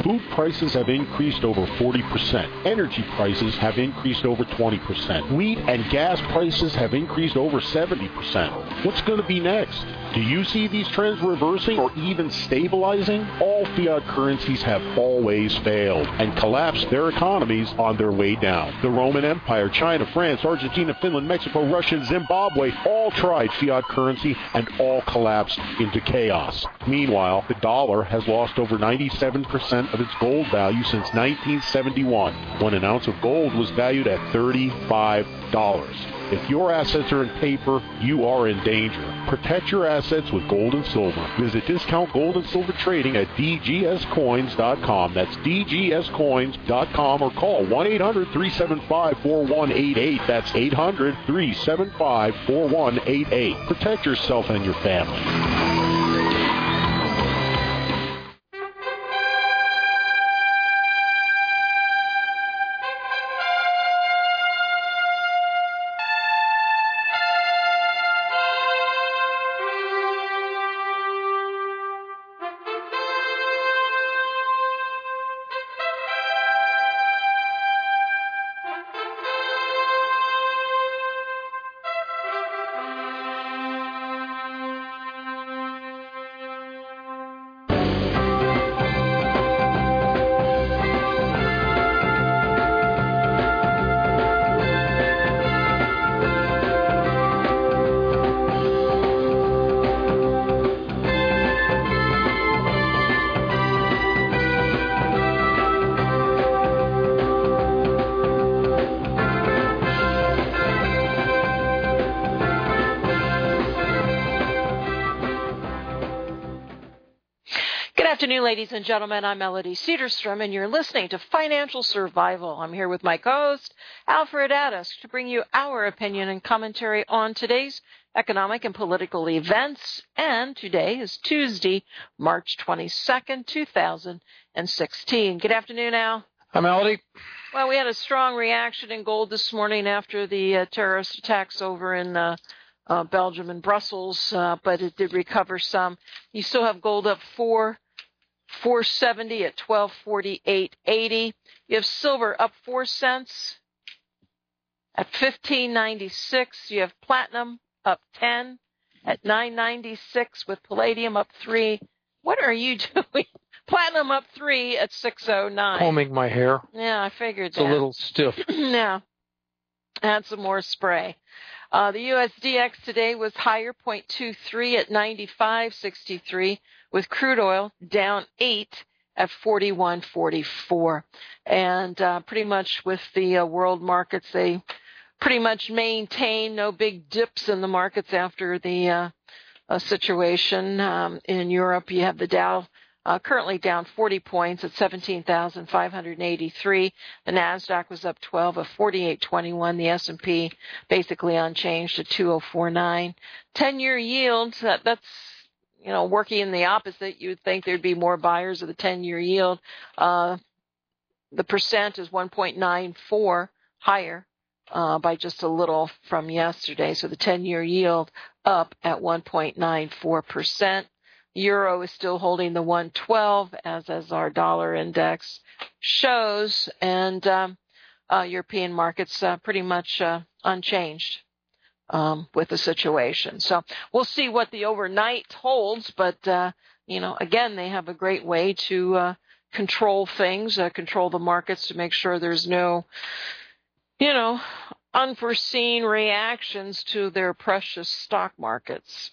Food prices have increased over 40%. Energy prices have increased over 20%. Wheat and gas prices have increased over 70%. What's going to be next? Do you see these trends reversing or even stabilizing? All fiat currencies have always failed and collapsed their economies on their way down. The Roman Empire, China, France, Argentina, Finland, Mexico, Russia, and Zimbabwe all tried fiat currency and all collapsed into chaos. Meanwhile, the dollar has lost over 97% of its gold value since 1971, when an ounce of gold was valued at $35. If your assets are in paper, you are in danger. Protect your assets with gold and silver. Visit Discount Gold and Silver Trading at dgscoins.com. That's dgscoins.com, or call 1-800-375-4188. That's 800-375-4188. Protect yourself and your family. Ladies and gentlemen, I'm Melody Cedarstrom, and you're listening to Financial Survival. I'm here with my co-host, Alfred Addis, to bring you our opinion and commentary on today's economic and political events. And today is Tuesday, March 22nd, 2016. Good afternoon, Al. Hi, Melody. Well, we had a strong reaction in gold this morning after the terrorist attacks over in Belgium and Brussels, but it did recover some. You still have gold up 470 at 1248.80. You have silver up 4 cents at 1596. You have platinum up 10 at 996, with palladium up 3. What are you doing? Platinum up 3 at 609. Combing my hair. Yeah, I figured that. It's a little stiff. Yeah. Add some more spray. The USDX today was higher, 0.23 at 95.63, with crude oil down 8 at 41.44. And pretty much with the world markets, they pretty much maintain no big dips in the markets after the situation. In Europe, you have the Dow currently down 40 points at 17,583. The NASDAQ was up 12 at 48.21. The S&P basically unchanged at 2049. 10-year yields, that's working in the opposite. You would think there'd be more buyers of the 10-year yield. The percent is 1.94 higher by just a little from yesterday. So the 10-year yield up at 1.94%. Euro is still holding the 112 as our dollar index shows, and European markets pretty much unchanged with the situation. So we'll see what the overnight holds, but again, they have a great way to control things, control the markets to make sure there's no unforeseen reactions to their precious stock markets.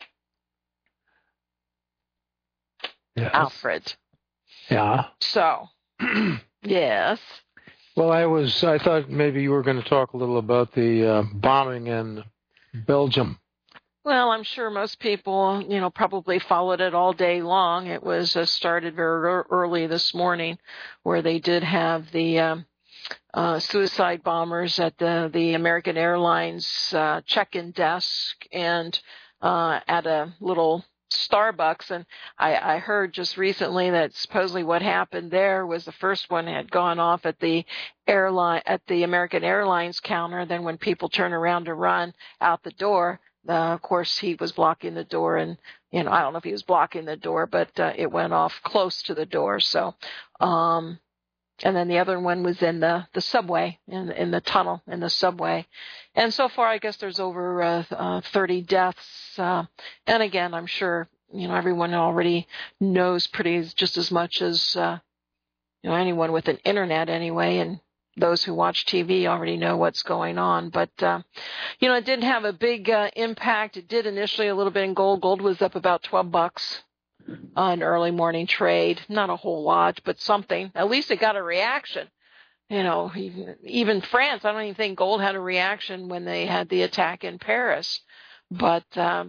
Yes. Alfred. Yeah. So, yes. Well, I thought maybe you were going to talk a little about the bombing in Belgium. Well, I'm sure most people, probably followed it all day long. It was started very early this morning, where they did have the suicide bombers at the American Airlines check-in desk and at a little Starbucks. And I heard just recently that supposedly what happened there was the first one had gone off at the American Airlines counter. Then when people turn around to run out the door, Of course, he was blocking the door, and I don't know if he was blocking the door, but it went off close to the door. So, and then the other one was in the subway, in the tunnel in the subway. And so far, I guess there's over 30 deaths. And again, I'm sure everyone already knows just as much as anyone with an internet anyway, and those who watch TV already know what's going on. But, it didn't have a big impact. It did initially a little bit in gold. Gold was up about $12 on early morning trade. Not a whole lot, but something. At least it got a reaction. Even France, I don't even think gold had a reaction when they had the attack in Paris. But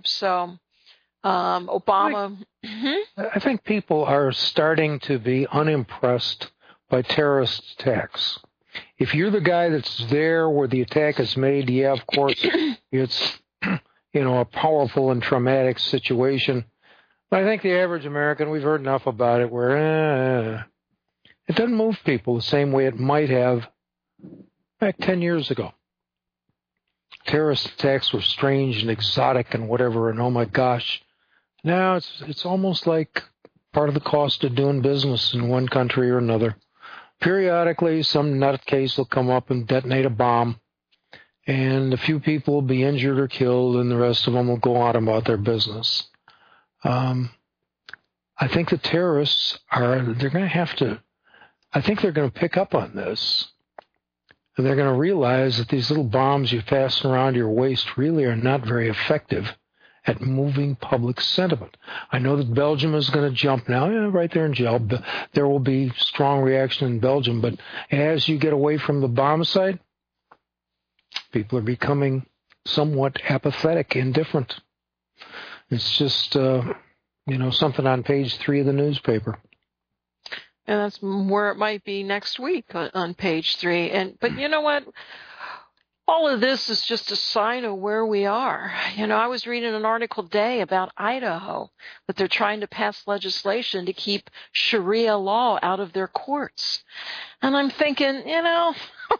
Obama. I think people are starting to be unimpressed by terrorist attacks. If you're the guy that's there where the attack is made, yeah, of course, it's a powerful and traumatic situation. But I think the average American, we've heard enough about it, where it doesn't move people the same way it might have back 10 years ago. Terrorist attacks were strange and exotic and whatever, and oh my gosh. Now it's almost like part of the cost of doing business in one country or another. Periodically, some nutcase will come up and detonate a bomb, and a few people will be injured or killed, and the rest of them will go on about their business. I think the terrorists they're going to have to, I think they're going to pick up on this, and they're going to realize that these little bombs you fasten around your waist really are not very effective at moving public sentiment. I know that Belgium is going to jump now, right there in jail. There will be strong reaction in Belgium, but as you get away from the bomb site, people are becoming somewhat apathetic, indifferent. It's just, something on page 3 of the newspaper. And that's where it might be next week on page 3. But you know what? All of this is just a sign of where we are. I was reading an article today about Idaho, that they're trying to pass legislation to keep Sharia law out of their courts. And I'm thinking, and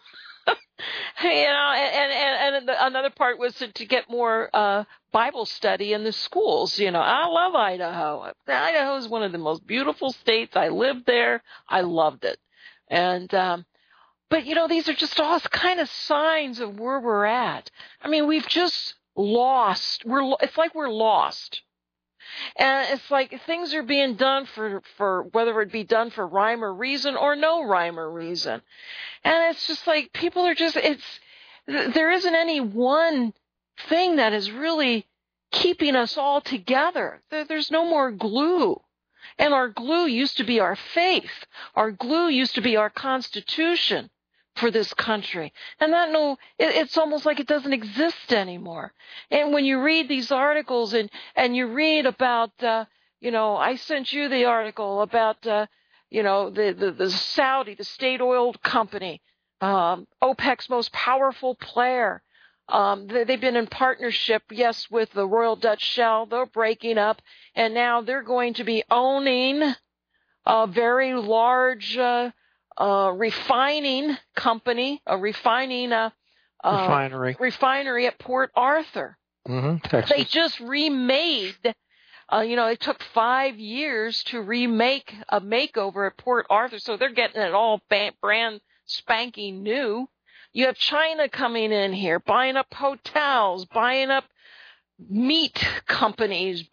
another part was to get more Bible study in the schools. I love Idaho. Idaho is one of the most beautiful states. I lived there. I loved it. But, these are just all kind of signs of where we're at. I mean, we've just lost. It's like we're lost. And it's like things are being done for whether it be done for rhyme or reason or no rhyme or reason. And it's just like people are there isn't any one thing that is really keeping us all together. There's no more glue. And our glue used to be our faith. Our glue used to be our Constitution for this country. And it's almost like it doesn't exist anymore. And when you read these articles and you read about, I sent you the article about, the Saudi, the state oil company, OPEC's most powerful player. They've been in partnership, yes, with the Royal Dutch Shell. They're breaking up, and now they're going to be owning a very large refining company, a refinery at Port Arthur. Texas. They just remade. It took 5 years to remake a makeover at Port Arthur, so they're getting it all brand spanking new. You have China coming in here, buying up hotels, buying up meat companies.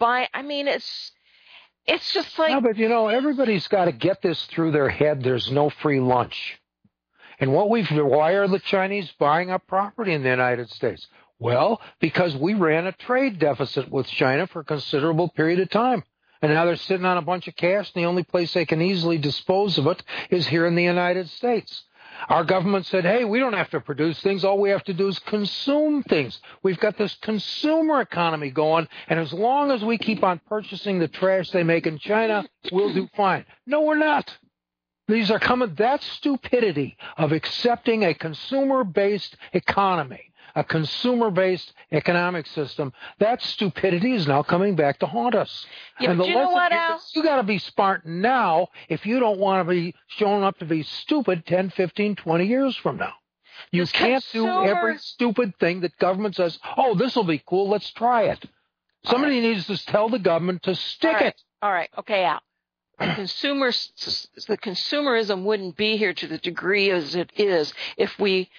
It's just like... No, but, everybody's got to get this through their head. There's no free lunch. And why are the Chinese buying up property in the United States? Well, because we ran a trade deficit with China for a considerable period of time. And now they're sitting on a bunch of cash, and the only place they can easily dispose of it is here in the United States. Our government said, hey, we don't have to produce things. All we have to do is consume things. We've got this consumer economy going, and as long as we keep on purchasing the trash they make in China, we'll do fine. No, we're not. These are coming, that stupidity of accepting a consumer-based economy, a consumer-based economic system, that stupidity is now coming back to haunt us. Yeah, and but you know what, Al? You got to be smart now if you don't want to be shown up to be stupid 10, 15, 20 years from now. You can't do every stupid thing that government says, oh, this will be cool, let's try it. Somebody needs to tell the government to stick it. All right. Okay, Al. The consumerism wouldn't be here to the degree as it is if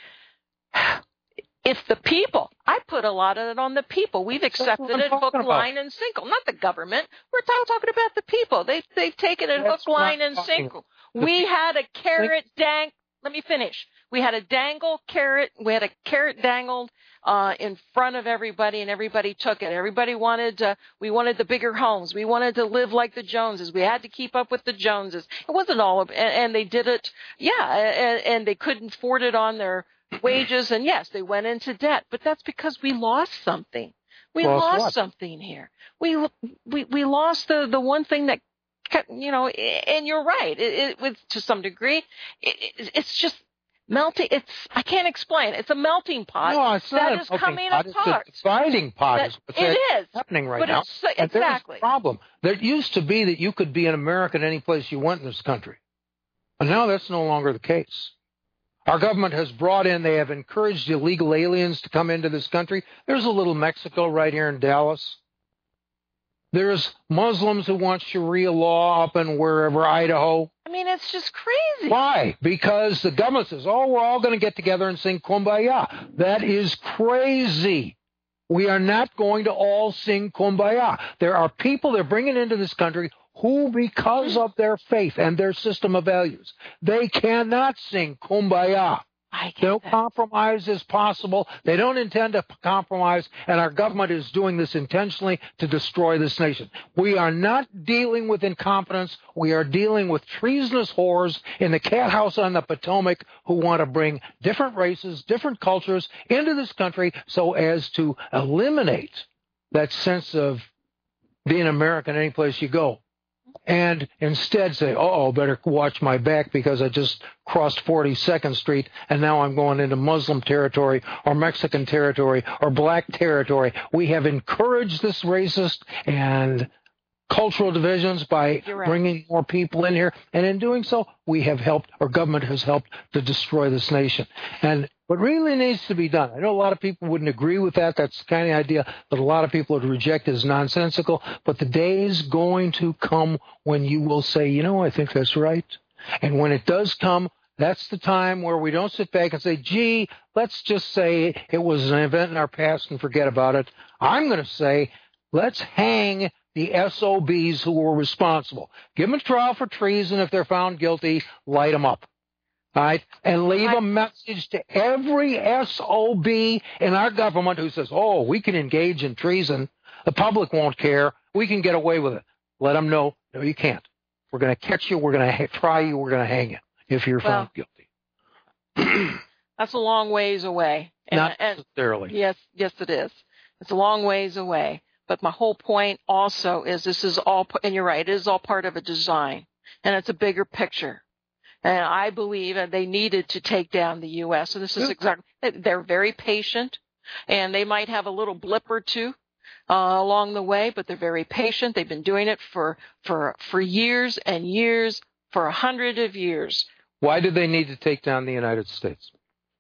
the people, I put a lot of it on the people. We've accepted it hook, line, and single. Not the government. We're talking about the people. They've taken it hook, line, and single. We had a carrot let me finish. We had a carrot dangled in front of everybody, and everybody took it. Everybody we wanted the bigger homes. We wanted to live like the Joneses. We had to keep up with the Joneses. It wasn't all of, and they did it, and they couldn't afford it on their wages, and yes, they went into debt. But that's because we lost something. We lost something here. We lost the one thing that kept, and you're right. It to some degree, it's just melting. I can't explain. It's a melting pot. No, it's not that is coming apart. It's a dividing pot. It is happening right but now. Exactly. There's a problem. There used to be that you could be an American any place you went in this country, and now that's no longer the case. Our government has they have encouraged illegal aliens to come into this country. There's a little Mexico right here in Dallas. There's Muslims who want Sharia law up in wherever, Idaho. I mean, it's just crazy. Why? Because the government says, we're all going to get together and sing Kumbaya. That is crazy. We are not going to all sing Kumbaya. There are people they're bringing into this country who, because of their faith and their system of values, they cannot sing Kumbaya. No compromise is possible. They don't intend to compromise, and our government is doing this intentionally to destroy this nation. We are not dealing with incompetence. We are dealing with treasonous whores in the cat house on the Potomac who want to bring different races, different cultures into this country so as to eliminate that sense of being American any place you go. And instead say, better watch my back because I just crossed 42nd Street and now I'm going into Muslim territory or Mexican territory or black territory. We have encouraged this racist and cultural divisions by bringing more people in here. And in doing so, we have helped, our government has helped to destroy this nation. And what really needs to be done, I know a lot of people wouldn't agree with that. That's the kind of idea that a lot of people would reject as nonsensical. But the day is going to come when you will say, I think that's right. And when it does come, that's the time where we don't sit back and say, gee, let's just say it was an event in our past and forget about it. I'm going to say, let's hang the SOBs who were responsible. Give them a trial for treason. If they're found guilty, light them up. All right, and leave a message to every SOB in our government who says, we can engage in treason. The public won't care. We can get away with it. Let them know, no, you can't. We're going to catch you. We're going to try you. We're going to hang you if you're found guilty. That's a long ways away. Not necessarily. Yes, it is. It's a long ways away. But my whole point also is this is all, and you're right, it is all part of a design. And it's a bigger picture. And I believe that they needed to take down the U.S. So this is exactly, they're very patient, and they might have a little blip or two along the way, but they're very patient. They've been doing it for years and years, for 100 of years. Why do they need to take down the United States?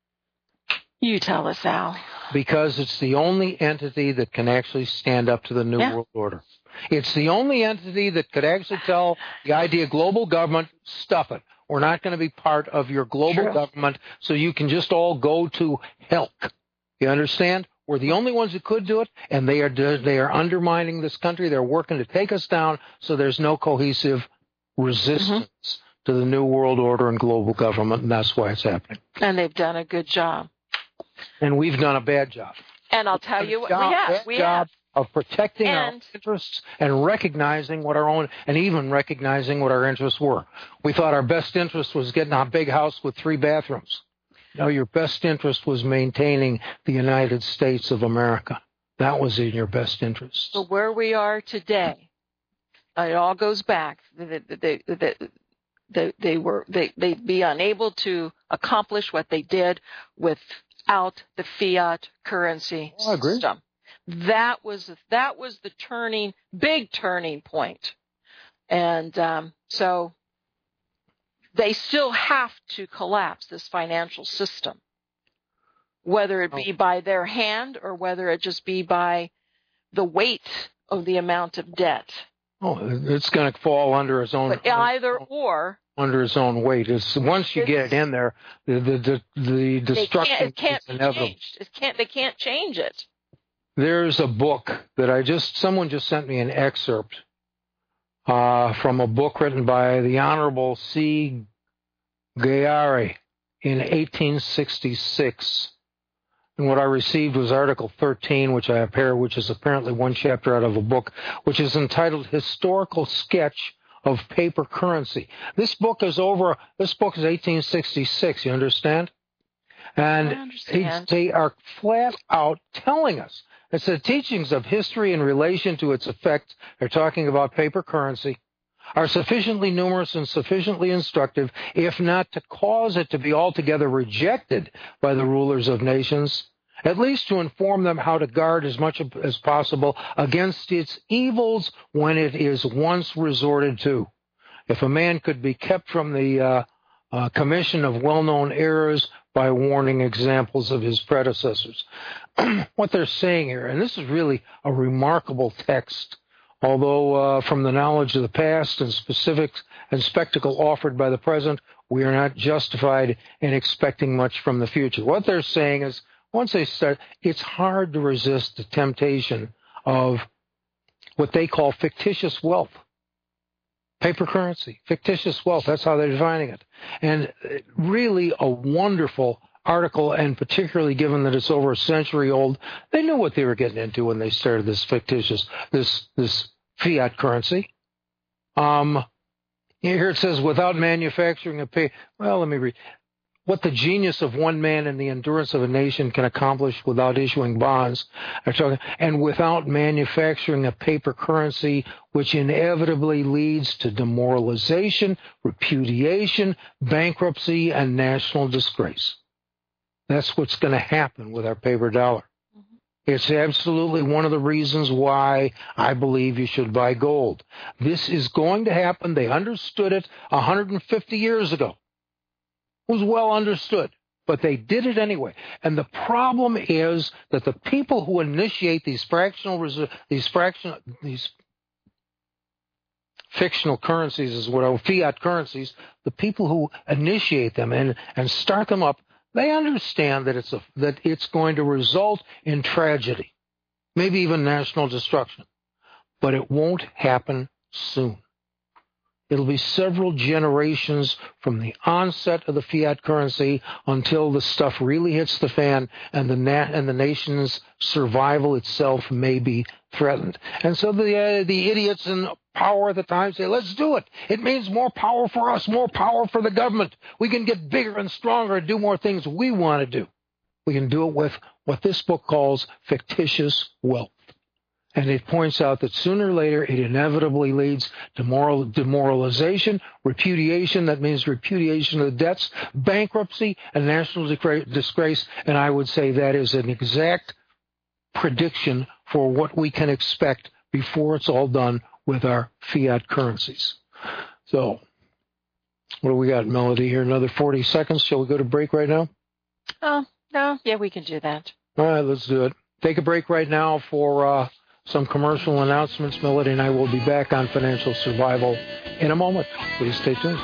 You tell us, Al. Because it's the only entity that can actually stand up to the New World Order. It's the only entity that could actually tell the idea of global government, stuff it. We're not going to be part of your global government, so you can just all go to hell. You understand? We're the only ones that could do it, and they are undermining this country. They're working to take us down, so there's no cohesive resistance to the New World Order and global government, and that's why it's happening. And they've done a good job. And we've done a bad job. And I'll tell you what we have. Of protecting our interests and recognizing what our own, and even recognizing what our interests were. We thought our best interest was getting a big house with 3 bathrooms. No, your best interest was maintaining the United States of America. That was in your best interest. So where we are today, it all goes back. They'd be unable to accomplish what they did without the fiat currency system. That was the big turning point. And so they still have to collapse this financial system. whether it be by their hand or whether it just be by the weight of the amount of debt. Oh, it's going to fall under its own. But either or. Under its own weight. Once you get it in there, the destruction is inevitable. They can't change it. There's a book that someone just sent me an excerpt from a book written by the Honorable C. Gayari in 1866. And what I received was Article 13, which is apparently one chapter out of a book, which is entitled Historical Sketch of Paper Currency. This book is 1866, you understand? And they are flat out telling us. It's the teachings of history in relation to its effects. They're talking about paper currency, are sufficiently numerous and sufficiently instructive, if not to cause it to be altogether rejected by the rulers of nations, at least to inform them how to guard as much as possible against its evils when it is once resorted to. If a man could be kept from the commission of well-known errors by warning examples of his predecessors. What they're saying here, and this is really a remarkable text, although from the knowledge of the past and specifics and spectacle offered by the present, we are not justified in expecting much from the future. What they're saying is, once they start, it's hard to resist the temptation of what they call fictitious wealth. Paper currency, fictitious wealth, that's how they're defining it. And really a wonderful article, and particularly given that it's over a century old, they knew what they were getting into when they started this this fiat currency. Here it says, without manufacturing a pay. Well, let me read. What the genius of one man and the endurance of a nation can accomplish without issuing bonds, and without manufacturing a paper currency, which inevitably leads to demoralization, repudiation, bankruptcy, and national disgrace. That's what's going to happen with our paper dollar. It's absolutely one of the reasons why I believe you should buy gold. This is going to happen. They understood it 150 years ago. It was well understood, but they did it anyway. And the problem is that the people who initiate these fictional currencies, is what are fiat currencies, the people who initiate them and start them up, they understand that it's going to result in tragedy, maybe even national destruction. But it won't happen soon. It'll be several generations from the onset of the fiat currency until the stuff really hits the fan and the nation's survival itself may be threatened. And so the idiots in power at the time say, let's do it. It means more power for us, more power for the government. We can get bigger and stronger and do more things we want to do. We can do it with what this book calls fictitious wealth. And it points out that sooner or later it inevitably leads to demoralization, repudiation, that means repudiation of the debts, bankruptcy, and national disgrace. And I would say that is an exact prediction for what we can expect before it's all done with our fiat currencies. So, what do we got, Melody, here? Another 40 seconds. Shall we go to break right now? Oh, no. Yeah, we can do that. All right, let's do it. Take a break right now for some commercial announcements. Melody and I will be back on Financial Survival in a moment. Please stay tuned.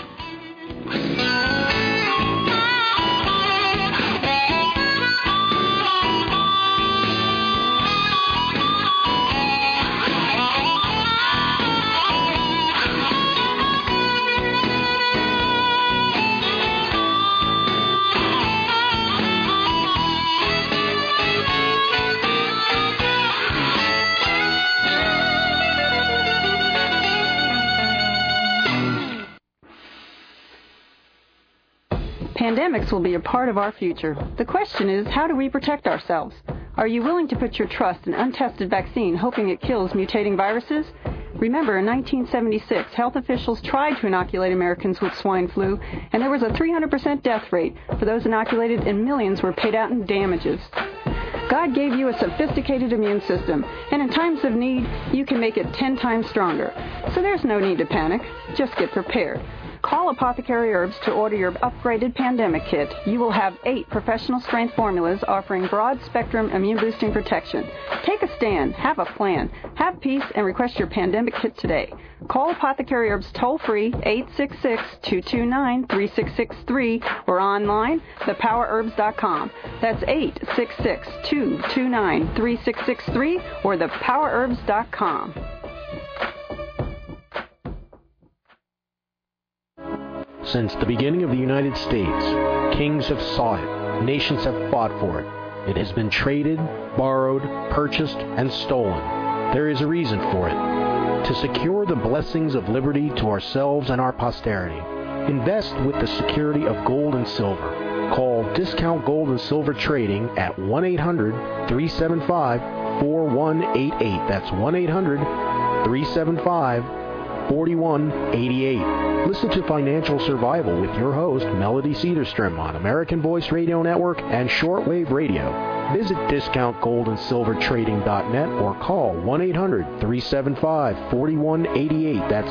Pandemics will be a part of our future. The question is, how do we protect ourselves? Are you willing to put your trust in untested vaccine, hoping it kills mutating viruses? Remember, in 1976, health officials tried to inoculate Americans with swine flu, and there was a 300% death rate for those inoculated, and millions were paid out in damages. God gave you a sophisticated immune system, and in times of need, you can make it 10 times stronger. So there's no need to panic. Just get prepared. Call Apothecary Herbs to order your upgraded pandemic kit. You will have 8 professional-strength formulas offering broad-spectrum immune-boosting protection. Take a stand. Have a plan. Have peace and request your pandemic kit today. Call Apothecary Herbs toll-free 866-229-3663 or online, thepowerherbs.com. That's 866-229-3663 or thepowerherbs.com. Since the beginning of the United States, kings have sought it, nations have fought for it. It has been traded, borrowed, purchased, and stolen. There is a reason for it. To secure the blessings of liberty to ourselves and our posterity, invest with the security of gold and silver. Call Discount Gold and Silver Trading at 1-800-375-4188. That's 1-800-375-4188. Listen to Financial Survival with your host, Melody Cedarstrom, on American Voice Radio Network and Shortwave Radio. Visit discountgoldandsilvertrading.net or call 1-800-375-4188. That's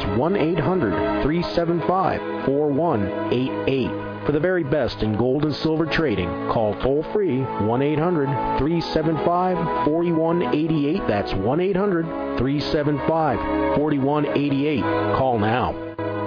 1-800-375-4188. For the very best in gold and silver trading, call toll-free 1-800-375-4188. That's 1-800-375-4188. Call now.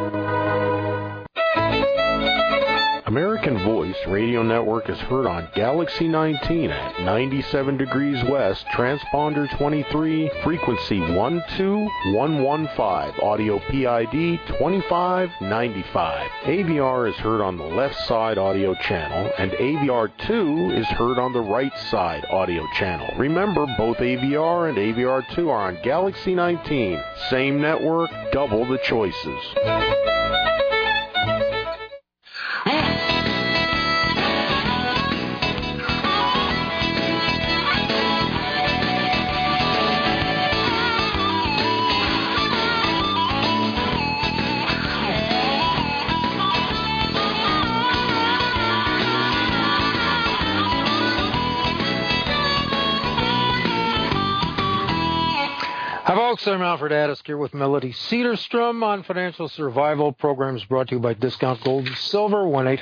American Voice Radio Network is heard on Galaxy 19 at 97 degrees west, transponder 23, frequency 12115, audio PID 2595. AVR is heard on the left side audio channel, and AVR2 is heard on the right side audio channel. Remember, both AVR and AVR2 are on Galaxy 19. Same network, double the choices. Hi, folks. I'm Alfred Addis here with Melody Cedarstrom on Financial Survival. Programs brought to you by Discount Gold and Silver,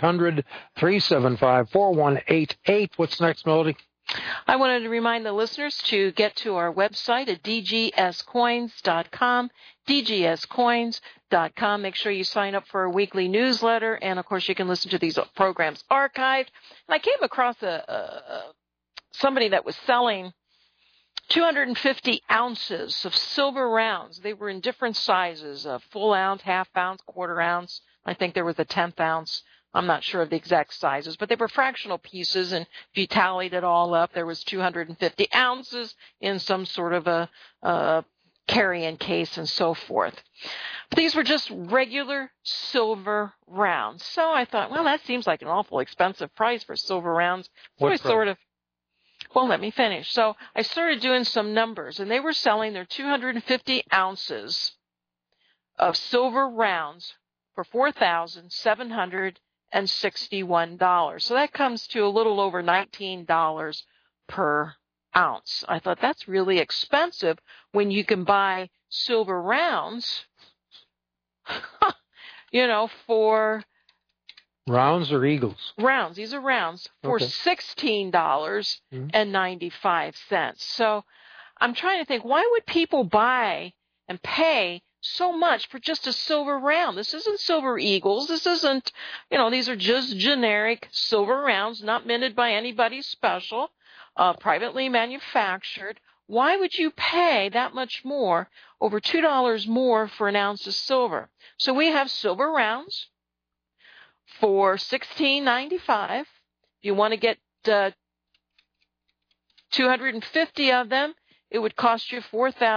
1-800-375-4188. What's next, Melody? I wanted to remind the listeners to get to our website at dgscoins.com, dgscoins.com. Make sure you sign up for our weekly newsletter, and, of course, you can listen to these programs archived. And I came across somebody that was selling 250 ounces of silver rounds. They were in different sizes, a full ounce, half ounce, quarter ounce. I think there was a 10th ounce. I'm not sure of the exact sizes, but they were fractional pieces, and if you tallied it all up, there was 250 ounces in some sort of a carry-in case and so forth. But these were just regular silver rounds. So I thought, well, that seems like an awful expensive price for silver rounds. So Well, let me finish. So I started doing some numbers, and they were selling their 250 ounces of silver rounds for $4,761. So that comes to a little over $19 per ounce. I thought that's really expensive when you can buy silver rounds, for... Rounds or eagles? Rounds. These are rounds for $16.95. So I'm trying to think, why would people buy and pay so much for just a silver round? This isn't silver eagles. This isn't, these are just generic silver rounds, not minted by anybody special, privately manufactured. Why would you pay that much more, over $2 more for an ounce of silver? So we have silver rounds for $16.95. If you want to get 250 of them, it would cost you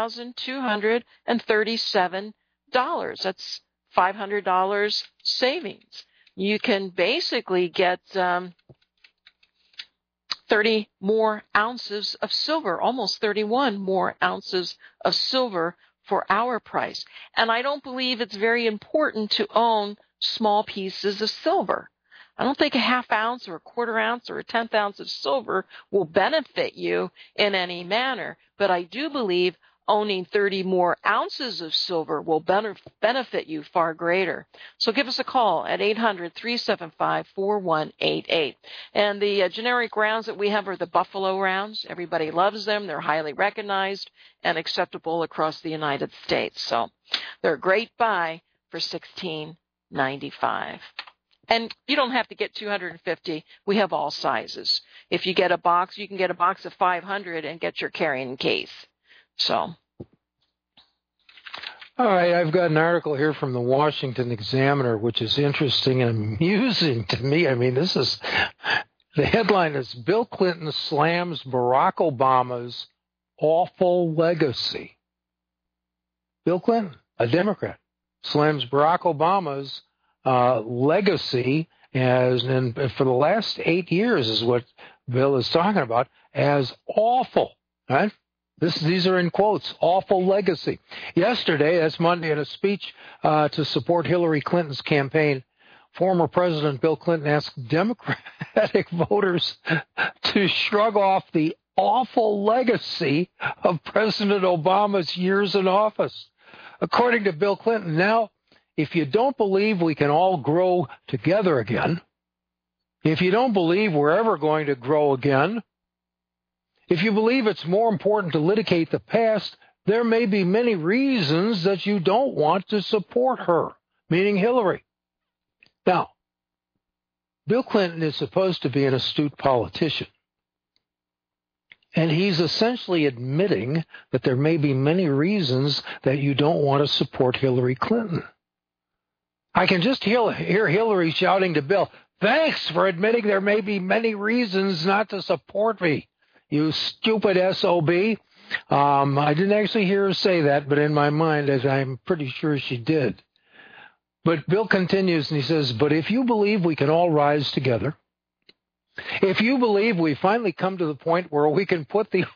$4,237. That's $500 savings. You can basically get 30 more ounces of silver, almost 31 more ounces of silver for our price. And I don't believe it's very important to own small pieces of silver. I don't think a half ounce or a quarter ounce or a 10th ounce of silver will benefit you in any manner, but I do believe owning 30 more ounces of silver will benefit you far greater. So give us a call at 800-375-4188. And the generic rounds that we have are the Buffalo rounds. Everybody loves them. They're highly recognized and acceptable across the United States. So they're a great buy for $16.95. And you don't have to get 250. We have all sizes. If you get a box, you can get a box of 500 and get your carrying case. So. All right, I've got an article here from the Washington Examiner, which is interesting and amusing to me. I mean, the headline is Bill Clinton slams Barack Obama's awful legacy. Bill Clinton, a Democrat, slams Barack Obama's legacy and for the last 8 years is what Bill is talking about as awful, right? These are in quotes, awful legacy. Yesterday, that's Monday, in a speech to support Hillary Clinton's campaign, former President Bill Clinton asked Democratic voters to shrug off the awful legacy of President Obama's years in office. According to Bill Clinton, now, if you don't believe we can all grow together again, if you don't believe we're ever going to grow again, if you believe it's more important to litigate the past, there may be many reasons that you don't want to support her, meaning Hillary. Now, Bill Clinton is supposed to be an astute politician, and he's essentially admitting that there may be many reasons that you don't want to support Hillary Clinton. I can just hear Hillary shouting to Bill, "Thanks for admitting there may be many reasons not to support me, you stupid SOB." I didn't actually hear her say that, but in my mind, as I'm pretty sure she did. But Bill continues and he says, but if you believe we can all rise together, if you believe we finally come to the point where we can put the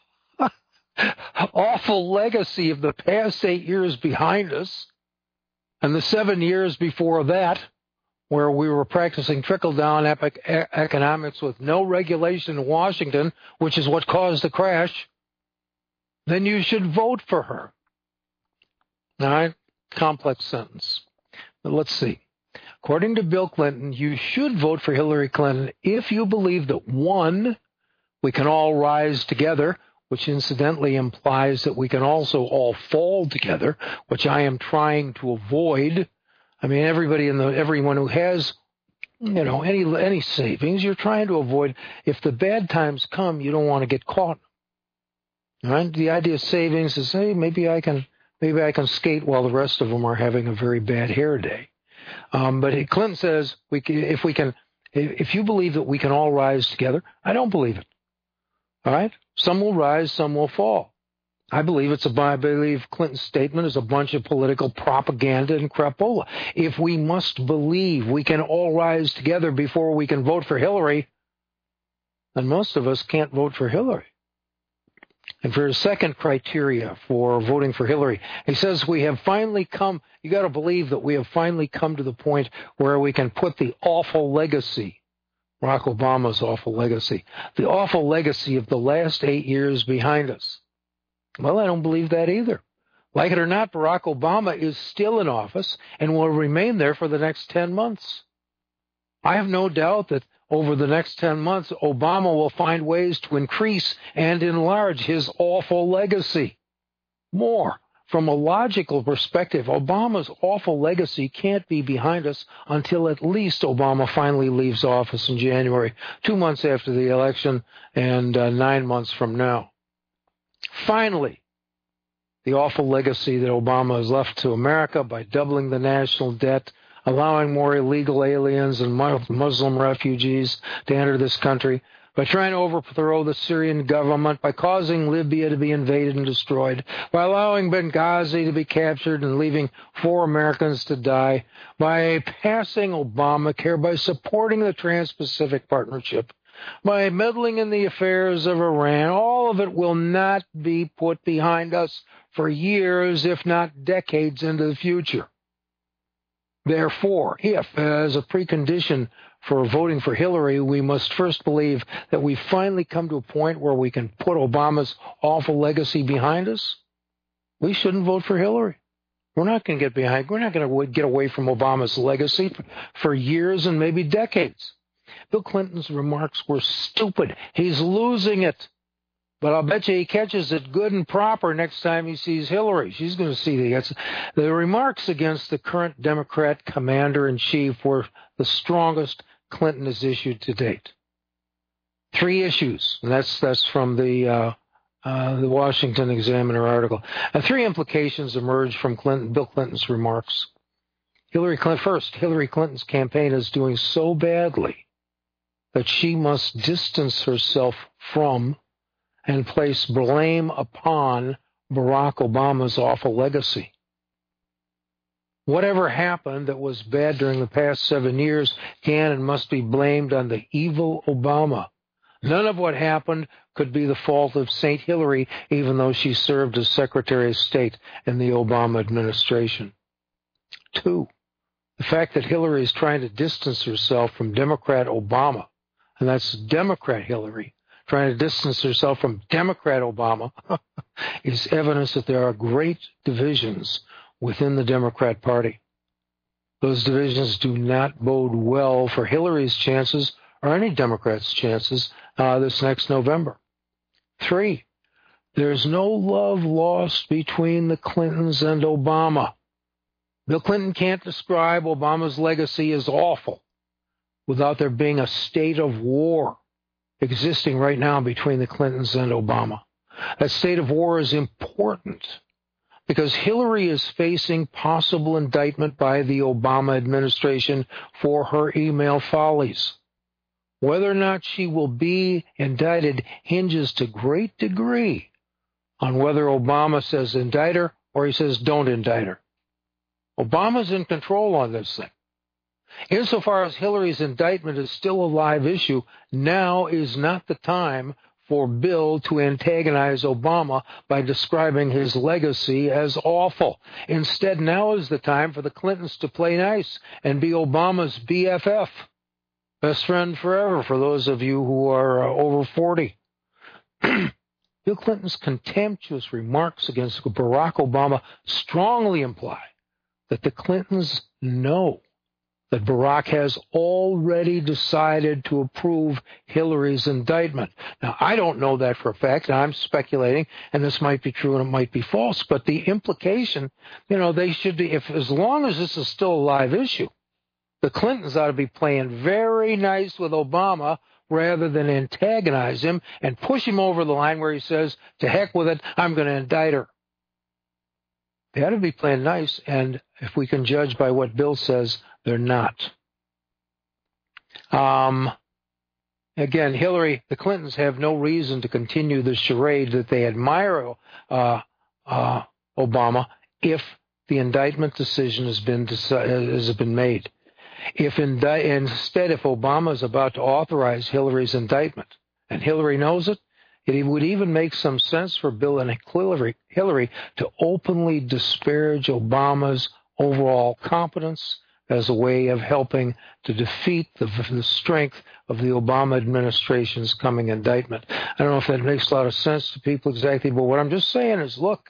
awful legacy of the past 8 years behind us, and the 7 years before that, where we were practicing trickle-down economics with no regulation in Washington, which is what caused the crash, then you should vote for her. All right? Complex sentence. But let's see. According to Bill Clinton, you should vote for Hillary Clinton if you believe that, one, we can all rise together, which incidentally implies that we can also all fall together, which I am trying to avoid. I mean, everyone who has, any savings, you're trying to avoid. If the bad times come, you don't want to get caught. All right? The idea of savings is, hey, maybe I can skate while the rest of them are having a very bad hair day. But Clinton says, if you believe that we can all rise together, I don't believe it. All right? Some will rise, some will fall. I believe Clinton's statement is a bunch of political propaganda and crapola. If we must believe we can all rise together before we can vote for Hillary, then most of us can't vote for Hillary. And for his second criteria for voting for Hillary, he says you got to believe that we have finally come to the point where we can put the awful legacy, Barack Obama's awful legacy, the awful legacy of the last 8 years behind us. Well, I don't believe that either. Like it or not, Barack Obama is still in office and will remain there for the next 10 months. I have no doubt that over the next 10 months, Obama will find ways to increase and enlarge his awful legacy. More, from a logical perspective, Obama's awful legacy can't be behind us until at least Obama finally leaves office in January, 2 months after the election and 9 months from now. Finally, the awful legacy that Obama has left to America by doubling the national debt, allowing more illegal aliens and Muslim refugees to enter this country, by trying to overthrow the Syrian government, by causing Libya to be invaded and destroyed, by allowing Benghazi to be captured and leaving 4 Americans to die, by passing Obamacare, by supporting the Trans-Pacific Partnership, by meddling in the affairs of Iran. All of it will not be put behind us for years, if not decades into the future. Therefore, if, as a precondition for voting for Hillary, we must first believe that we've finally come to a point where we can put Obama's awful legacy behind us, we shouldn't vote for Hillary. We're not going to get behind. We're not going to get away from Obama's legacy for years and maybe decades. Bill Clinton's remarks were stupid. He's losing it. But I'll bet you he catches it good and proper next time he sees Hillary. She's going to see the remarks against the current Democrat commander-in-chief were the strongest Clinton has issued to date. 3 issues, and that's from the Washington Examiner article. 3 implications emerged from Bill Clinton's remarks. Hillary Clinton's campaign is doing so badly that she must distance herself from and place blame upon Barack Obama's awful legacy. Whatever happened that was bad during the past 7 years can and must be blamed on the evil Obama. None of what happened could be the fault of St. Hillary, even though she served as Secretary of State in the Obama administration. 2, the fact that Hillary is trying to distance herself from Democrat Obama, and that's Democrat Hillary, trying to distance herself from Democrat Obama, is evidence that there are great divisions within the Democrat Party. Those divisions do not bode well for Hillary's chances or any Democrat's chances this next November. 3, there's no love lost between the Clintons and Obama. Bill Clinton can't describe Obama's legacy as awful without there being a state of war existing right now between the Clintons and Obama. That state of war is important because Hillary is facing possible indictment by the Obama administration for her email follies. Whether or not she will be indicted hinges to great degree on whether Obama says indict her or he says don't indict her. Obama's in control on this thing. Insofar as Hillary's indictment is still a live issue, now is not the time for Bill to antagonize Obama by describing his legacy as awful. Instead, now is the time for the Clintons to play nice and be Obama's BFF. Best friend forever for those of you who are over 40. Bill Clinton's contemptuous remarks against Barack Obama strongly imply that the Clintons know that Barack has already decided to approve Hillary's indictment. Now, I don't know that for a fact, and I'm speculating, and this might be true and it might be false, but the implication, they should be, as long as this is still a live issue, the Clintons ought to be playing very nice with Obama rather than antagonize him and push him over the line where he says, to heck with it, I'm going to indict her. They ought to be playing nice, and if we can judge by what Bill says, they're not. Again, Hillary, the Clintons have no reason to continue the charade that they admire Obama if the indictment decision has been made. Instead, if Obama is about to authorize Hillary's indictment, and Hillary knows it, it would even make some sense for Bill and Hillary to openly disparage Obama's overall competence as a way of helping to defeat the strength of the Obama administration's coming indictment. I don't know if that makes a lot of sense to people exactly, but what I'm just saying is, look,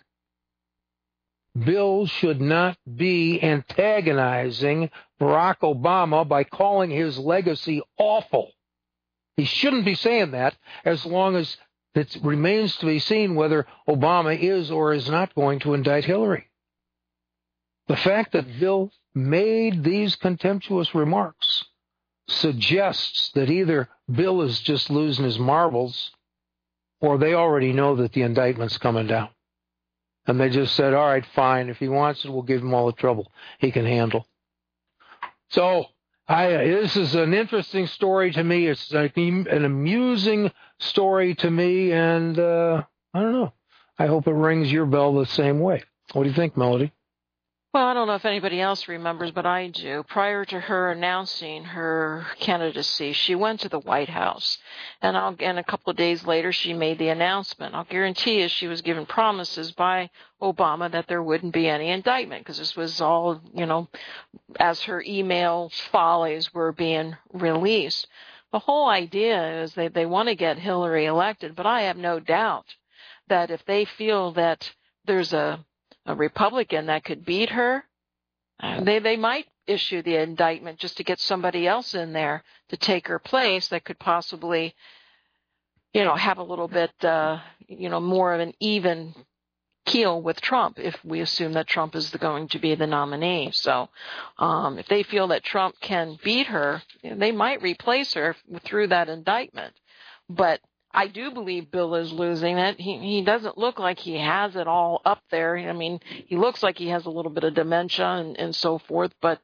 Bill should not be antagonizing Barack Obama by calling his legacy awful. He shouldn't be saying that as long as it remains to be seen whether Obama is or is not going to indict Hillary. The fact that Bill made these contemptuous remarks suggests that either Bill is just losing his marbles or they already know that the indictment's coming down. And they just said, all right, fine. If he wants it, we'll give him all the trouble he can handle. So this is an interesting story to me. It's an amusing story to me, and I don't know. I hope it rings your bell the same way. What do you think, Melody? Well, I don't know if anybody else remembers, but I do. Prior to her announcing her candidacy, she went to the White House, and a couple of days later, she made the announcement. I'll guarantee you she was given promises by Obama that there wouldn't be any indictment, because this was all, as her email follies were being released. The whole idea is they want to get Hillary elected, but I have no doubt that if they feel that there's a a Republican that could beat her, they might issue the indictment just to get somebody else in there to take her place that could possibly, have a little bit, more of an even keel with Trump if we assume that Trump is going to be the nominee. So if they feel that Trump can beat her, they might replace her through that indictment. But I do believe Bill is losing it. He doesn't look like he has it all up there. I mean, he looks like he has a little bit of dementia and so forth, but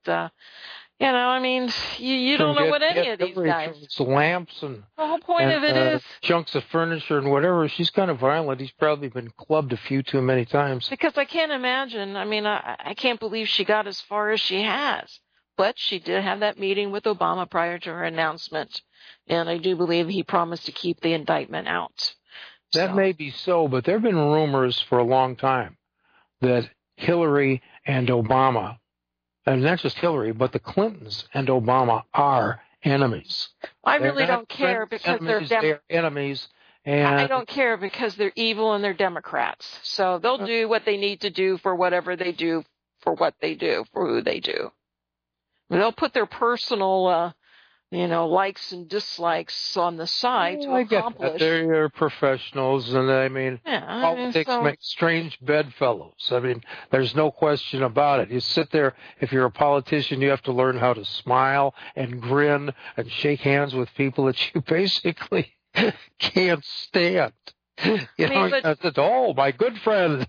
you don't know what any of these guys. Lamps and the whole point of it is chunks of furniture and whatever. She's kind of violent. He's probably been clubbed a few too many times. Because I can't imagine. I mean, I can't believe she got as far as she has. But she did have that meeting with Obama prior to her announcement, and I do believe he promised to keep the indictment out. That may be so, but there have been rumors for a long time that Hillary and Obama, and not just Hillary, but the Clintons and Obama are enemies. I really don't care because they're enemies. And I don't care because they're evil and they're Democrats. So they'll do what they need to do for whatever they do, for what they do, for who they do. They'll put their personal, likes and dislikes on the side to accomplish. They're professionals, and politics makes strange bedfellows. I mean, there's no question about it. You sit there, if you're a politician, you have to learn how to smile and grin and shake hands with people that you basically can't stand. Oh, my good friend.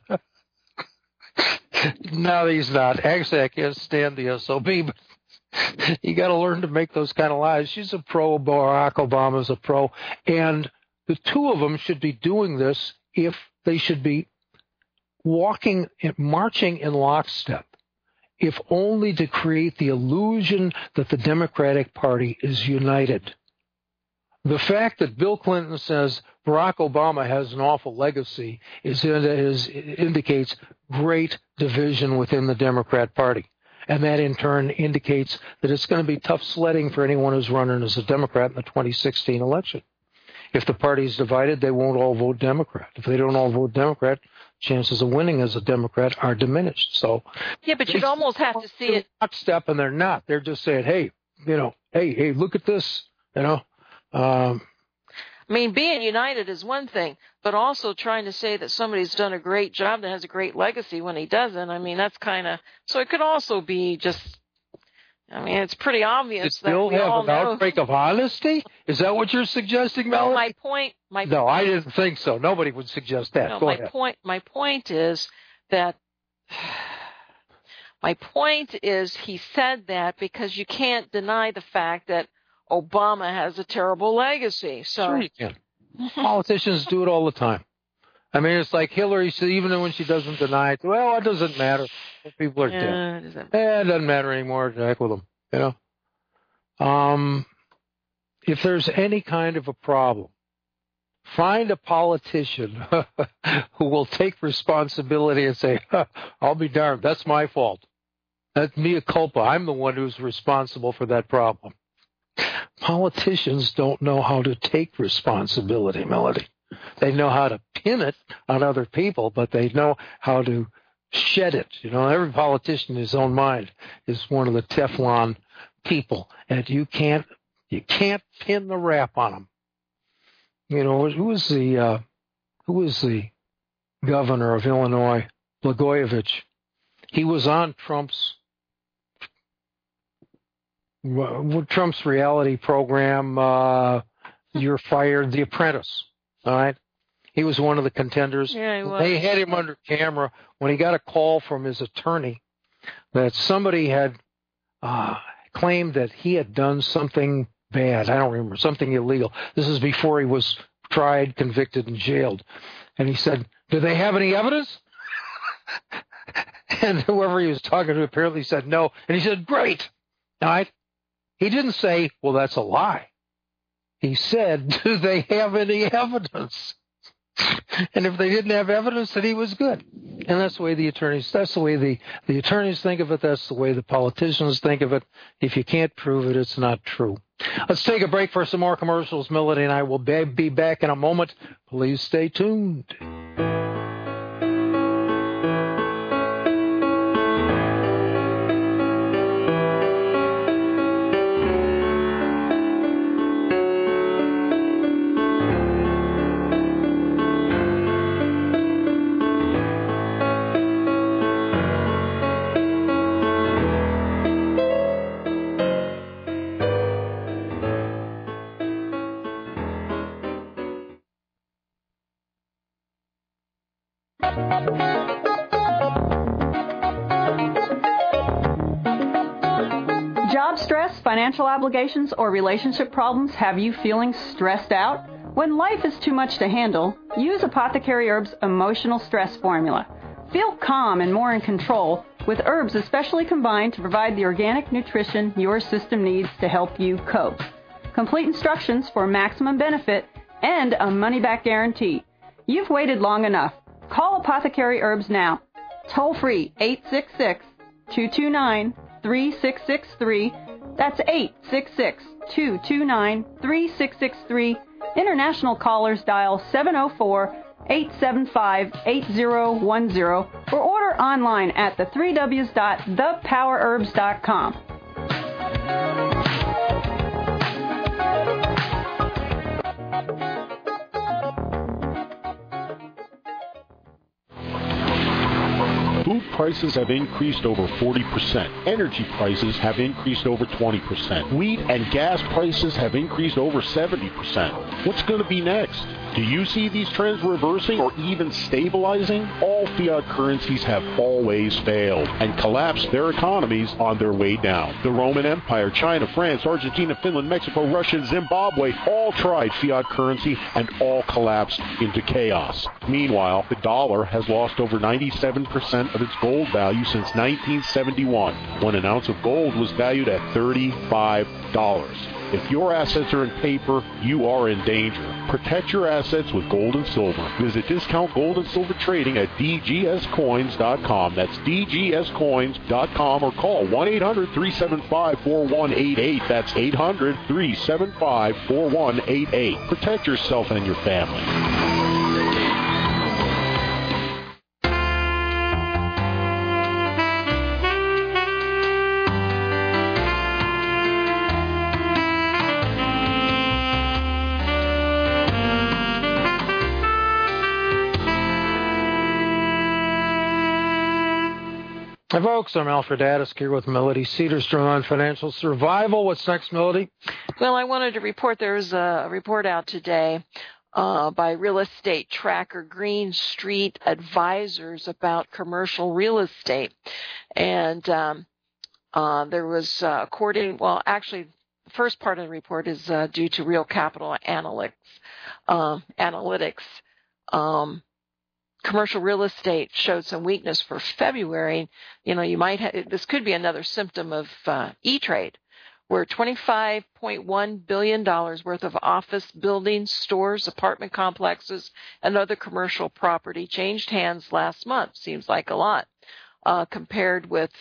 No, he's not. Actually, I can't stand the SOB, but you got to learn to make those kind of lies. She's a pro. Barack Obama's a pro. And the two of them should be doing this if they should be marching in lockstep, if only to create the illusion that the Democratic Party is united. The fact that Bill Clinton says Barack Obama has an awful legacy indicates great division within the Democrat Party. And that, in turn, indicates that it's going to be tough sledding for anyone who's running as a Democrat in the 2016 election. If the party is divided, they won't all vote Democrat. If they don't all vote Democrat, chances of winning as a Democrat are diminished. So, yeah, but you'd almost have to see it. Lockstep, and they're not. They're just saying, hey, look at this, I mean, being united is one thing, but also trying to say that somebody's done a great job that has a great legacy when he doesn't. I mean, that's kind of – so it could also be just – I mean, it's pretty obvious that we all know. Did Bill have an outbreak of honesty? Is that what you're suggesting, Melanie? No, I didn't think so. Nobody would suggest that. Go ahead. My point is that – my point is he said that because you can't deny the fact that Obama has a terrible legacy. So. Sure you can. Politicians do it all the time. I mean, it's like Hillary said, even when she doesn't deny it, well, it doesn't matter. People are dead. It doesn't matter anymore. Heck with them, If there's any kind of a problem, find a politician who will take responsibility and say, I'll be darned, that's my fault. That's mea culpa. I'm the one who's responsible for that problem. Politicians don't know how to take responsibility, Melody. They know how to pin it on other people, but they know how to shed it. Every politician in his own mind is one of the Teflon people, and you can't pin the rap on them. Who was the governor of Illinois? Blagojevich. He was on Trump's reality program, You're Fired, The Apprentice, all right? He was one of the contenders. Yeah, he was. They had him under camera when he got a call from his attorney that somebody had claimed that he had done something bad. I don't remember, something illegal. This is before he was tried, convicted, and jailed. And he said, do they have any evidence? And whoever he was talking to apparently said no. And he said, great. All right? He didn't say, well, that's a lie. He said, do they have any evidence? And if they didn't have evidence, then he was good. And that's the way the attorneys think of it. That's the way the politicians think of it. If you can't prove it, it's not true. Let's take a break for some more commercials. Melody and I will be back in a moment. Please stay tuned. Stress, financial obligations, or relationship problems have you feeling stressed out? When life is too much to handle, use Apothecary Herbs Emotional Stress Formula. Feel calm and more in control with herbs especially combined to provide the organic nutrition your system needs to help you cope. Complete instructions for maximum benefit and a money-back guarantee. You've waited long enough. Call Apothecary Herbs now. Toll free 866-229-3663. That's 866-229-3663. International callers dial 704-875-8010 or order online at the3ws.thepowerherbs.com. Food prices have increased over 40%. Energy prices have increased over 20%. Wheat and gas prices have increased over 70%. What's going to be next? Do you see these trends reversing or even stabilizing? All fiat currencies have always failed and collapsed their economies on their way down. The Roman Empire, China, France, Argentina, Finland, Mexico, Russia, and Zimbabwe all tried fiat currency and all collapsed into chaos. Meanwhile, the dollar has lost over 97% of its gold value since 1971, when an ounce of gold was valued at $35. If your assets are in paper, you are in danger. Protect your assets with gold and silver. Visit Discount Gold and Silver Trading at dgscoins.com. That's dgscoins.com, or call 1-800-375-4188. That's 800-375-4188. Protect yourself and your family. Hi, folks. I'm Alfred Addis here with Melody Cedarstrom on Financial Survival. What's next, Melody? Well, I wanted to report there's a report out today by real estate tracker Green Street Advisors about commercial real estate. And there was, the first part of the report is due to Real Capital Analytics. Commercial real estate showed some weakness for February. You know, this could be another symptom of E-Trade, where $25.1 billion worth of office buildings, stores, apartment complexes, and other commercial property changed hands last month. Seems like a lot, compared with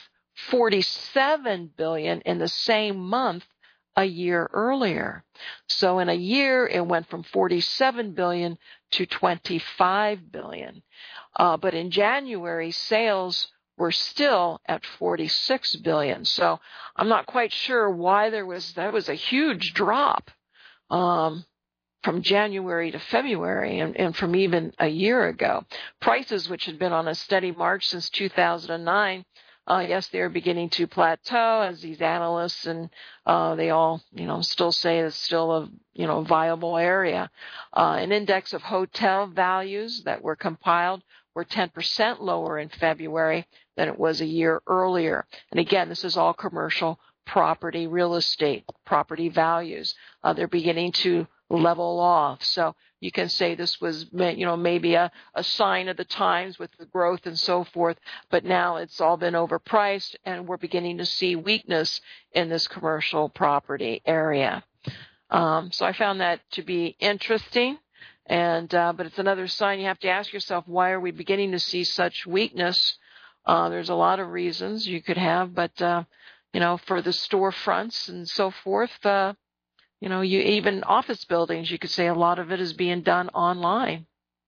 $47 billion in the same month a year earlier. So in a year, it went from $47 billion to $25 billion. But in January, sales were still at $46 billion. So I'm not quite sure why that was a huge drop from January to February and from even a year ago. Prices, which had been on a steady march since 2009, yes, they're beginning to plateau as these analysts and they all, still say it's still a, viable area. An index of hotel values that were compiled were 10% lower in February than it was a year earlier. And again, this is all commercial property, real estate, property values. They're beginning to level off. So you can say this was, maybe a sign of the times with the growth and so forth, but now it's all been overpriced and we're beginning to see weakness in this commercial property area. So I found that to be interesting. But it's another sign you have to ask yourself, why are we beginning to see such weakness? There's a lot of reasons you could have, but, for the storefronts and so forth, you even office buildings, you could say a lot of it is being done online.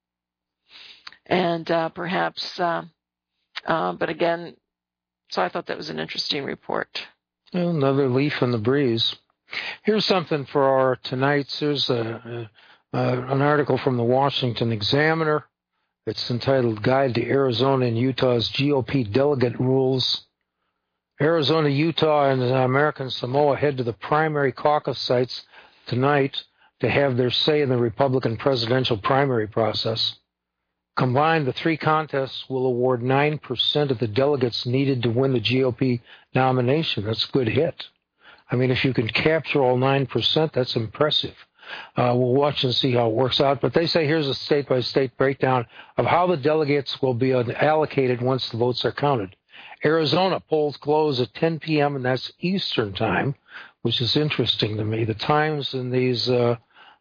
And perhaps, but again, so I thought that was an interesting report. Well, another leaf in the breeze. Here's something for our tonight's. There's an article from the Washington Examiner. It's entitled Guide to Arizona and Utah's GOP Delegate Rules. Arizona, Utah, and American Samoa head to the primary caucus sites tonight to have their say in the Republican presidential primary process. Combined, the three contests will award 9% of the delegates needed to win the GOP nomination. That's a good hit. I mean, if you can capture all 9%, that's impressive. We'll watch and see how it works out. But they say here's a state-by-state breakdown of how the delegates will be allocated once the votes are counted. Arizona, polls close at 10 p.m., and that's Eastern time, which is interesting to me. The times in these, the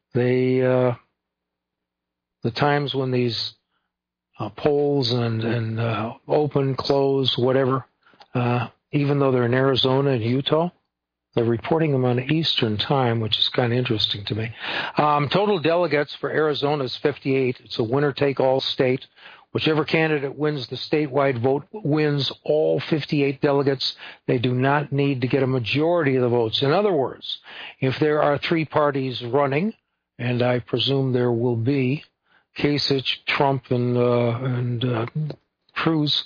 times when these polls and open, close, whatever, even though they're in Arizona and Utah, they're reporting them on Eastern time, which is kind of interesting to me. Total delegates for Arizona is 58. It's a winner-take-all state. Whichever candidate wins the statewide vote wins all 58 delegates. They do not need to get a majority of the votes. In other words, if there are three parties running, and I presume there will be, Kasich, Trump, and Cruz,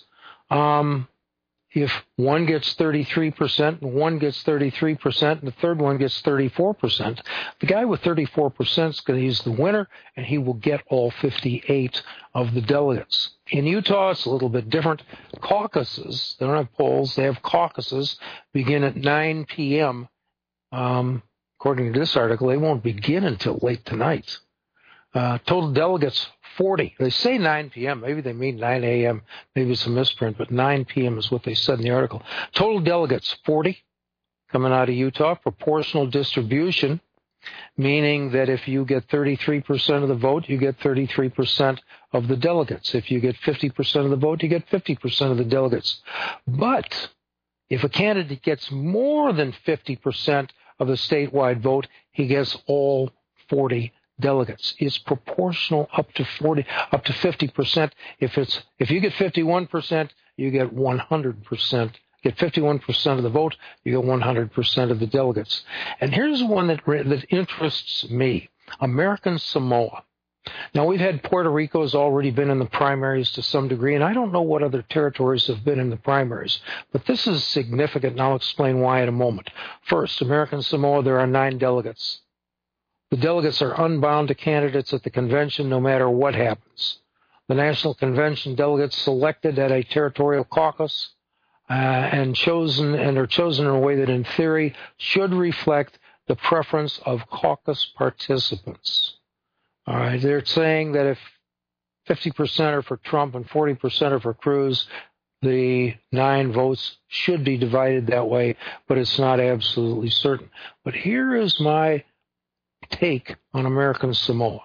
if one gets 33% and one gets 33% and the third one gets 34%, the guy with 34% is going to use the winner, and he will get all 58 of the delegates. In Utah, it's a little bit different. Caucuses, they don't have polls, they have caucuses, begin at 9 p.m. According to this article, they won't begin until late tonight. Total delegates, 40. They say 9 p.m. Maybe they mean 9 a.m. Maybe it's a misprint, but 9 p.m. is what they said in the article. Total delegates, 40, coming out of Utah. Proportional distribution, meaning that if you get 33% of the vote, you get 33% of the delegates. If you get 50% of the vote, you get 50% of the delegates. But if a candidate gets more than 50% of the statewide vote, he gets all 40 delegates. It's proportional up to 50%. If you get 51%, you get 100%. Get 51% of the vote, you get 100% of the delegates. And here's one that interests me: American Samoa. Now, we've had Puerto Rico's already been in the primaries to some degree, and I don't know what other territories have been in the primaries, but this is significant, and I'll explain why in a moment. First, American Samoa, there are 9 delegates. The delegates are unbound to candidates at the convention no matter what happens. The National Convention delegates selected at a territorial caucus and are chosen in a way that in theory should reflect the preference of caucus participants. All right, they're saying that if 50% are for Trump and 40% are for Cruz, the 9 votes should be divided that way, but it's not absolutely certain. But here is my take on American Samoa.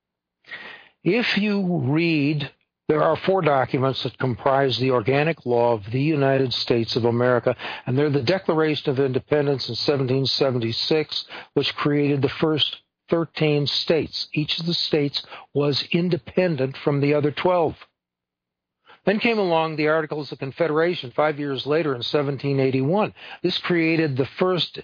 If you read, there are 4 documents that comprise the organic law of the United States of America, and they're the Declaration of Independence in 1776, which created the first 13 states. Each of the states was independent from the other 12. Then came along the Articles of Confederation 5 years later in 1781. This created the first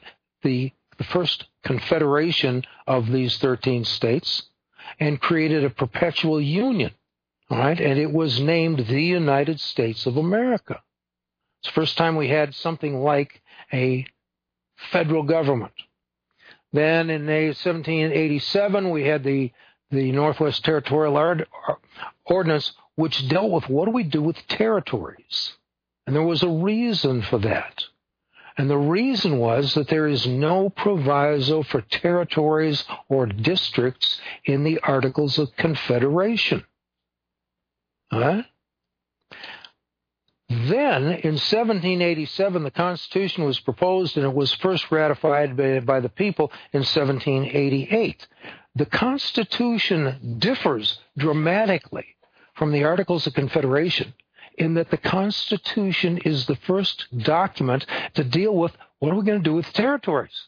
confederation of these 13 states and created a perpetual union, all right? And it was named the United States of America. It's the first time we had something like a federal government. Then in 1787, we had the Northwest Territorial Ordinance, which dealt with what do we do with territories. And there was a reason for that. And the reason was that there is no proviso for territories or districts in the Articles of Confederation. Then, in 1787, the Constitution was proposed, and it was first ratified by the people in 1788. The Constitution differs dramatically from the Articles of Confederation in that the Constitution is the first document to deal with what are we going to do with territories?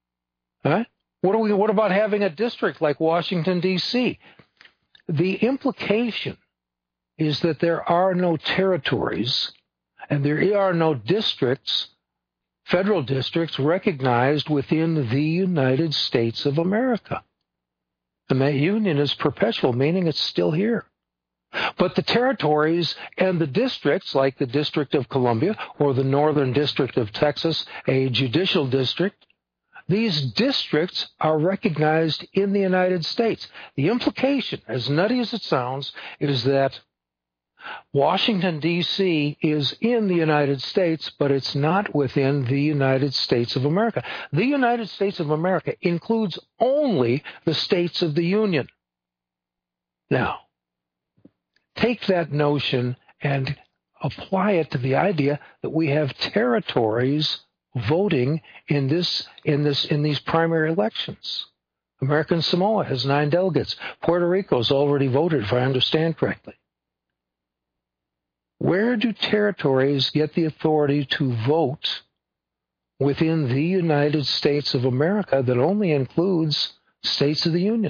What about having a district like Washington, D.C.? The implication is that there are no territories and there are no districts, federal districts, recognized within the United States of America. And that union is perpetual, meaning it's still here. But the territories and the districts, like the District of Columbia or the Northern District of Texas, a judicial district, these districts are recognized in the United States. The implication, as nutty as it sounds, is that Washington, D.C. is in the United States, but it's not within the United States of America. The United States of America includes only the states of the Union. Now, take that notion and apply it to the idea that we have territories voting in these primary elections. American Samoa has 9 delegates. Puerto Rico's already voted, if I understand correctly. Where do territories get the authority to vote within the United States of America that only includes states of the Union?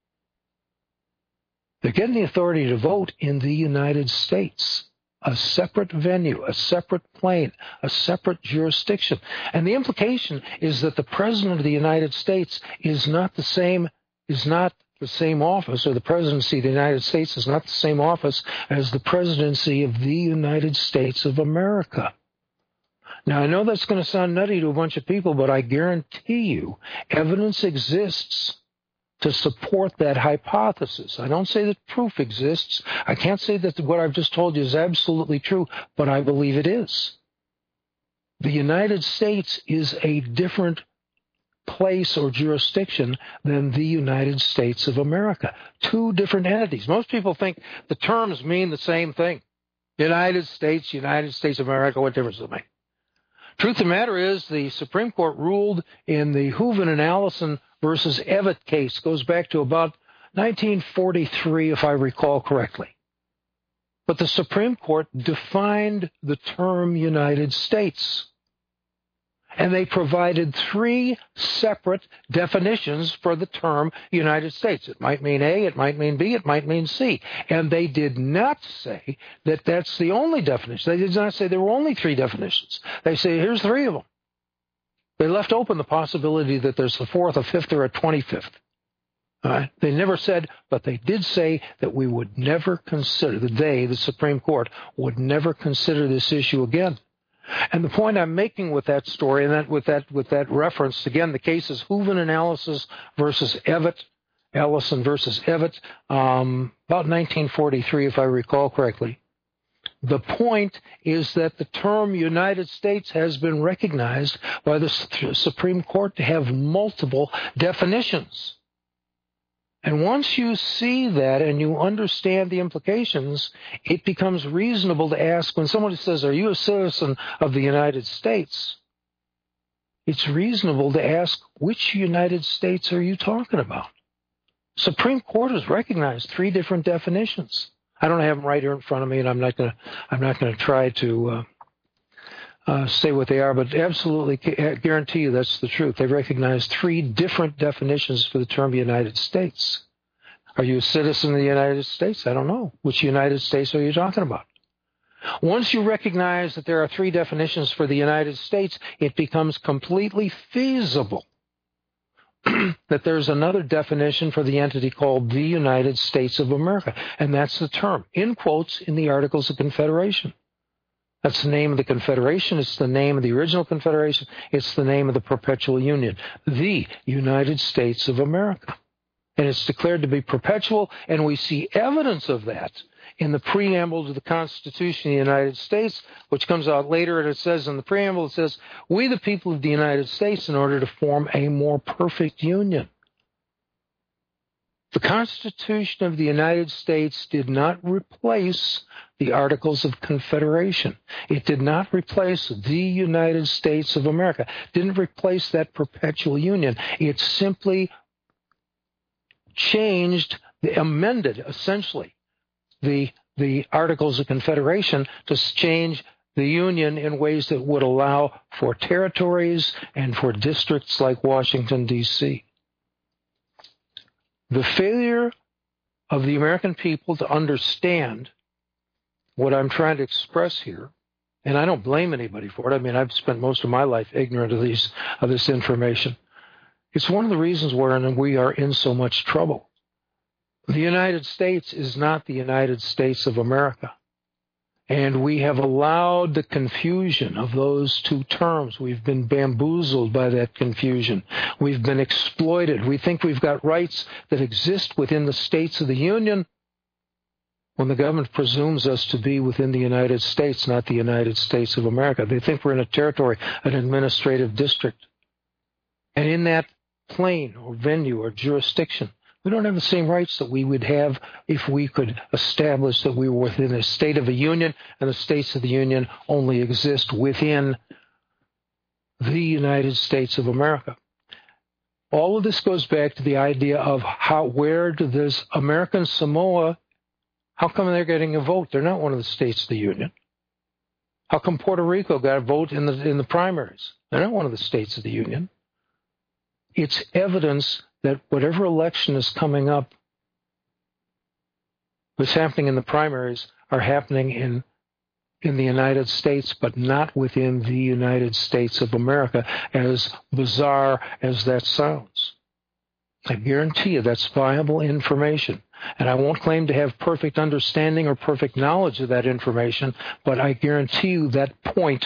They're getting the authority to vote in the United States, a separate venue, a separate plane, a separate jurisdiction. And the implication is that the President of the United States is not the same office, or the presidency of the United States is not the same office as the presidency of the United States of America. Now, I know that's going to sound nutty to a bunch of people, but I guarantee you evidence exists to support that hypothesis. I don't say that proof exists. I can't say that what I've just told you is absolutely true, but I believe it is. The United States is a different place or jurisdiction than the United States of America. 2 different entities. Most people think the terms mean the same thing. United States of America, what difference does it make? Truth of the matter is, the Supreme Court ruled in the Hooven and Allison versus Evatt case, goes back to about 1943, if I recall correctly. But the Supreme Court defined the term United States. And they provided 3 separate definitions for the term United States. It might mean A, it might mean B, it might mean C. And they did not say that that's the only definition. They did not say there were only 3 definitions. They say, here's 3 of them. They left open the possibility that there's a 4th, a 5th, or a 25th. They never said, but they did say that we would never consider, the Supreme Court, would never consider this issue again. And the point I'm making with that story, and with that reference, again, the case is Hooven and Allison versus Evatt, about 1943, if I recall correctly. The point is that the term United States has been recognized by the Supreme Court to have multiple definitions. And once you see that and you understand the implications, it becomes reasonable to ask, when somebody says, are you a citizen of the United States? It's reasonable to ask, which United States are you talking about? Supreme Court has recognized 3 different definitions. I don't have them right here in front of me, and I'm not going to try to say what they are, but absolutely guarantee you that's the truth. They recognize 3 different definitions for the term United States. Are you a citizen of the United States? I don't know. Which United States are you talking about? Once you recognize that there are 3 definitions for the United States, it becomes completely feasible that there's another definition for the entity called the United States of America, and that's the term, in quotes, in the Articles of Confederation. That's the name of the Confederation. It's the name of the original Confederation. It's the name of the Perpetual Union, the United States of America. And it's declared to be perpetual, and we see evidence of that in the preamble to the Constitution of the United States, which comes out later, and it says in the preamble, it says, we the people of the United States, in order to form a more perfect union. The Constitution of the United States did not replace the Articles of Confederation. It did not replace the United States of America. It didn't replace that perpetual union. It simply amended, essentially, the Articles of Confederation to change the Union in ways that would allow for territories and for districts like Washington, D.C. The failure of the American people to understand what I'm trying to express here, and I don't blame anybody for it. I mean, I've spent most of my life ignorant of this information. It's one of the reasons wherein we are in so much trouble. The United States is not the United States of America. And we have allowed the confusion of those 2 terms. We've been bamboozled by that confusion. We've been exploited. We think we've got rights that exist within the states of the Union, when the government presumes us to be within the United States, not the United States of America. They think we're in a territory, an administrative district. And in that plane or venue or jurisdiction, we don't have the same rights that we would have if we could establish that we were within a state of a union, and the states of the union only exist within the United States of America. All of this goes back to the idea of where do this American Samoa, how come they're getting a vote? They're not one of the states of the union. How come Puerto Rico got a vote in the primaries? They're not one of the states of the union. It's evidence that whatever election is coming up, what's happening in the primaries, are happening in the United States, but not within the United States of America, as bizarre as that sounds. I guarantee you that's viable information. And I won't claim to have perfect understanding or perfect knowledge of that information, but I guarantee you that point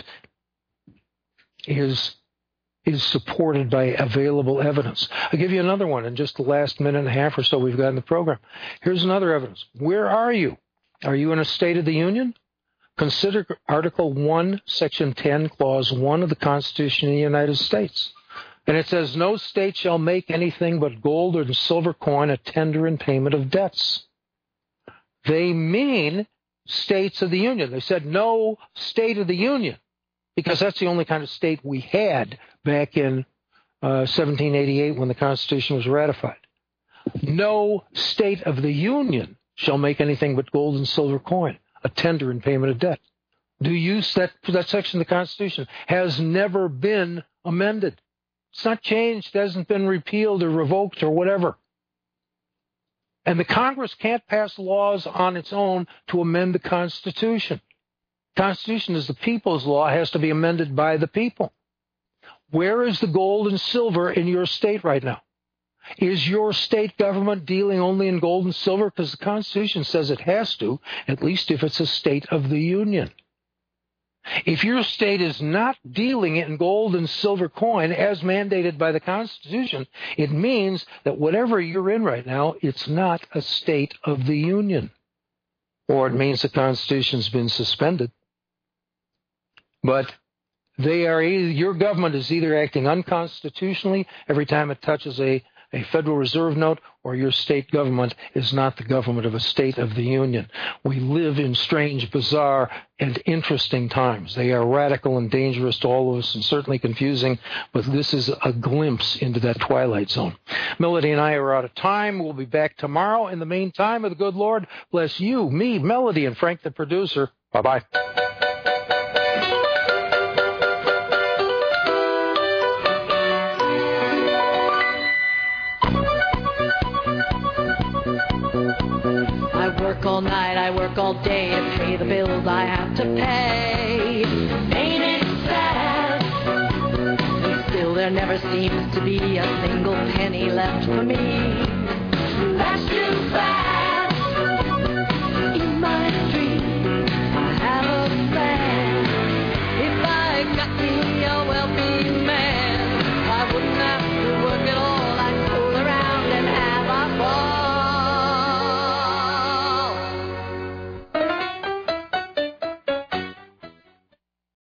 is supported by available evidence. I'll give you another one in just the last minute and a half or so we've got in the program. Here's another evidence. Where are you? Are you in a state of the union? Consider Article 1, Section 10, Clause 1 of the Constitution of the United States. And it says, no state shall make anything but gold or silver coin a tender in payment of debts. They mean states of the union. They said no state of the union, because that's the only kind of state we had back in 1788 when the Constitution was ratified. No state of the union shall make anything but gold and silver coin a tender in payment of debt. That section of the Constitution has never been amended. It's not changed. It hasn't been repealed or revoked or whatever. And the Congress can't pass laws on its own to amend the Constitution. The Constitution is the people's law. It has to be amended by the people. Where is the gold and silver in your state right now? Is your state government dealing only in gold and silver? Because the Constitution says it has to, at least if it's a state of the Union. If your state is not dealing in gold and silver coin as mandated by the Constitution, it means that whatever you're in right now, it's not a state of the Union. Or it means the Constitution's been suspended. But your government is either acting unconstitutionally every time it touches a Federal Reserve note, or your state government is not the government of a state of the Union. We live in strange, bizarre, and interesting times. They are radical and dangerous to all of us, and certainly confusing, but this is a glimpse into that twilight zone. Melody and I are out of time. We'll be back tomorrow. In the meantime, may the good Lord bless you, me, Melody, and Frank the producer. Bye-bye. All night, I work all day to pay the bills I have to pay. Ain't it sad? And still there never seems to be a single penny left for me. That's too bad.